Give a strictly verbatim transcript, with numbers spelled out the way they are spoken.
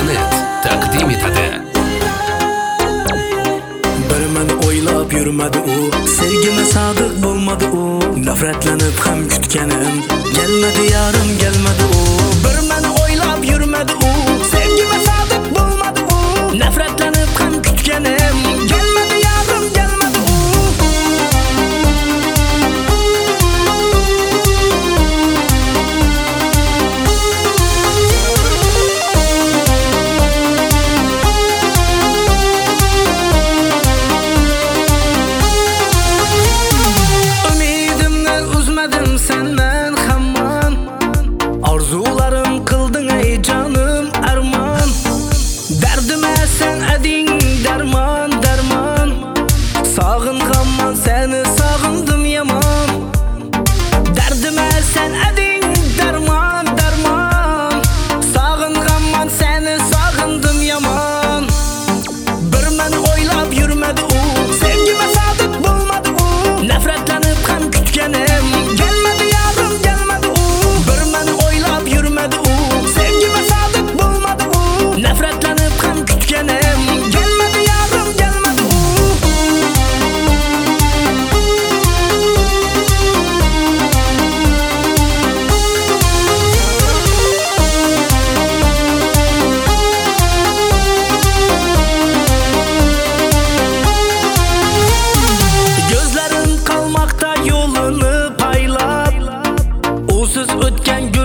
Planet taqdim etadi. Bir meni o'ylab yurmadi u, sevgime sodiq bo'lmadi u, nafratlanib ham kutganim kelmadi yarim kelmadi u. Bir meni o'ylab yurmadi u, sevgime sodiq bo'lmadi u, nafratlanib ham kutganim kelmadi yarim kelmadi u. Senden hamon orzularim qilding ey jonim armon, dardime sen ading darmon darmon, sog'inganman seni sog'indim yomon, dardime sen ading darmon darmon, sog'inganman seni sog'indim yomon. Bir meni o'ylab yurmadi u, sevgime sodiq bo'lmadi u, nafratlanib ham kutganim kelmadi yarim kelmadi u. Bir meni o'ylab yurmadi u, sevgime sodiq bo'lmadi u, nafratlanib ham kutganim kelmadi yarim kelmadi u. Gözlerim kalmakta yolunu paylab, usiz o'tgan